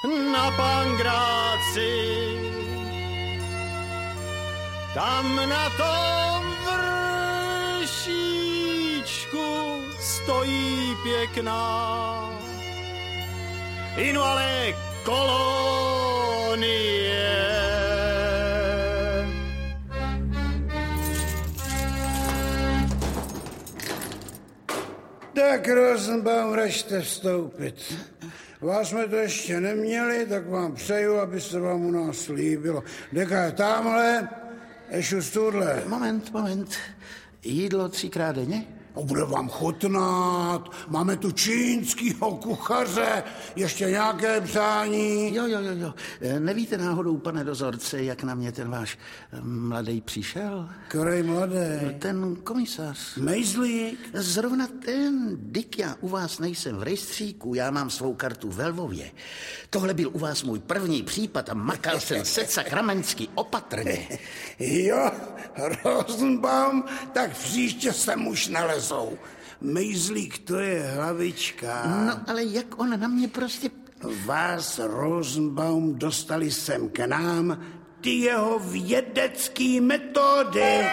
na Pangráci. Tam na tom vršíčku stojí pěkná invalé kolonie. Tak, Rosenbaum, račte vstoupit. Vás jsme to ještě neměli, tak vám přeju, aby se vám u nás líbilo. Deka je tamhle, Ešu stůdle. Moment. Jídlo 3krát denně? Bude vám chutnat, máme tu čínskýho kuchaře, ještě nějaké přání. Jo. Nevíte náhodou, pane dozorce, jak na mě ten váš mladý přišel? Který mladý? Ten komisař. Mejzlík? Zrovna ten. Dyk, já u vás nejsem v rejstříku, já mám svou kartu ve Lvově. Tohle byl u vás můj první případ a makal jsem se sakramensky opatrně. Jo, Rosenbaum, tak příště sem už nalezou. Mejzlík, to je hlavička. No, ale jak on na mě prostě... Vás, Rosenbaum, dostali sem k nám ty jeho vědecký metody.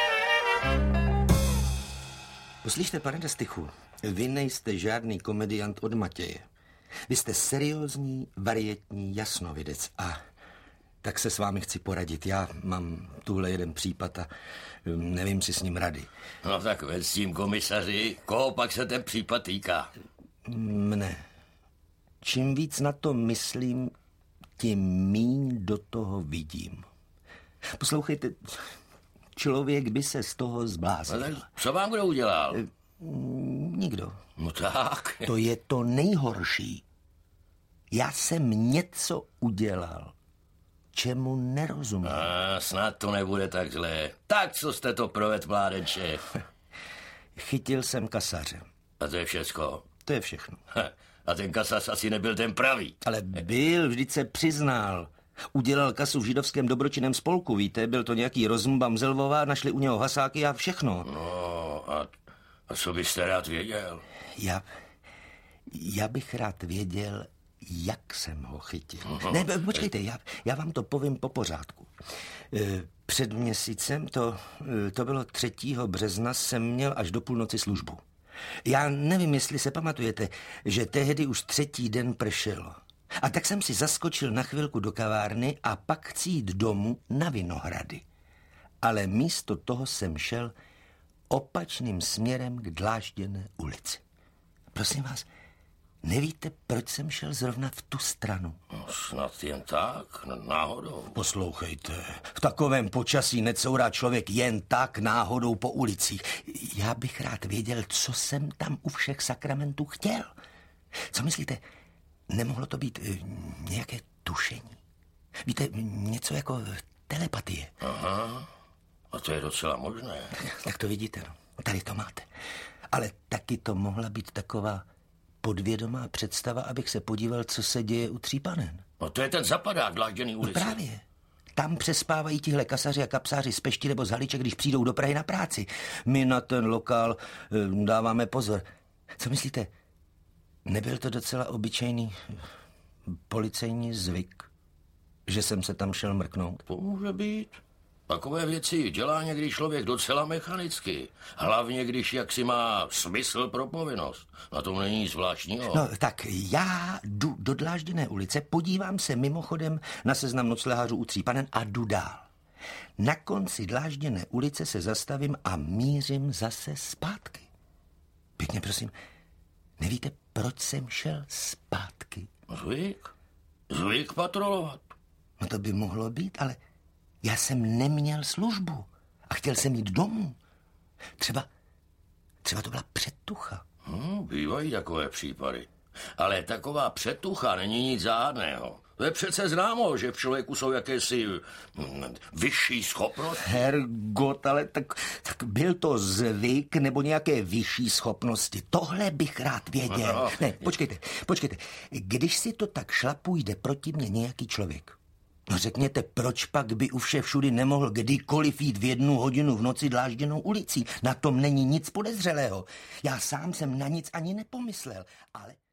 Poslyšte, pane Dastychu, vy nejste žádný komediant od Matěje. Vy jste seriózní, varietní jasnovidec a tak se s vámi chci poradit. Já mám tuhle jeden případ a nevím si s ním rady. No tak veď s tím, komisaři, koho pak se ten případ týká? Mne. Čím víc na to myslím, tím míň do toho vidím. Poslouchejte, člověk by se z toho zbláznil. No, co vám kdo udělal? Nikdo. No tak. To je to nejhorší. Já jsem něco udělal, čemu nerozumím. Snad to nebude tak zlé. Tak co jste to provedl, mládenče? Chytil jsem kasaře. A to je všecko? To je všechno. A ten kasař asi nebyl ten pravý. Ale byl, vždyť se přiznal. Udělal kasu v židovském dobročinném spolku, víte? Byl to nějaký Rosenbaum z Lvova, našli u něho hasáky a všechno. No, a co byste rád věděl? Já bych rád věděl, jak jsem ho chytil. Ne, počkejte, já vám to povím po pořádku. Před měsícem, to bylo 3. března, jsem měl až do půlnoci službu. Já nevím, jestli se pamatujete, že tehdy už 3. den pršelo. A tak jsem si zaskočil na chvilku do kavárny a pak chci jít domů na Vinohrady. Ale místo toho jsem šel opačným směrem k Dlážděné ulici. Prosím vás, nevíte, proč jsem šel zrovna v tu stranu? No, snad jen tak, náhodou. Poslouchejte, v takovém počasí necourá člověk jen tak náhodou po ulicích. Já bych rád věděl, co jsem tam u všech sakramentů chtěl. Co myslíte, nemohlo to být nějaké tušení? Víte, něco jako telepatie. Aha, a to je docela možné. Tak to vidíte, no. Tady to máte. Ale taky to mohla být taková podvědomá představa, abych se podíval, co se děje u Třípanen. No to je ten zapadák Dlážděný ulici. No právě. Tam přespávají tihle kasaři a kapsáři z Pešti nebo z Haliče, když přijdou do Prahy na práci. My na ten lokál dáváme pozor. Co myslíte? Nebyl to docela obyčejný policejní zvyk, že jsem se tam šel mrknout? To může být. Takové věci dělá někdy člověk docela mechanicky. Hlavně, když jaksi má smysl pro povinnost. Na tom není nic zvláštního. No, tak já jdu do Dlážděné ulice, podívám se mimochodem na seznam noclehářů u Třípanen a jdu dál. Na konci Dlážděné ulice se zastavím a mířím zase zpátky. Pěkně prosím, nevíte, proč jsem šel zpátky? Zvyk patrolovat. No to by mohlo být, ale já jsem neměl službu a chtěl jsem jít domů. Třeba to byla předtucha. Bývají takové případy. Ale taková předtucha není nic záhadného. To je přece známo, že v člověku jsou jakési vyšší schopnosti. Hergot, ale tak byl to zvyk nebo nějaké vyšší schopnosti. Tohle bych rád věděl. No. Ne, počkejte. Když si to tak šlapu, jde proti mně nějaký člověk. No řekněte, proč pak by u všudy nemohl kdykoliv jít v 1 hodinu v noci Dlážděnou ulicí? Na tom není nic podezřelého. Já sám jsem na nic ani nepomyslel, ale...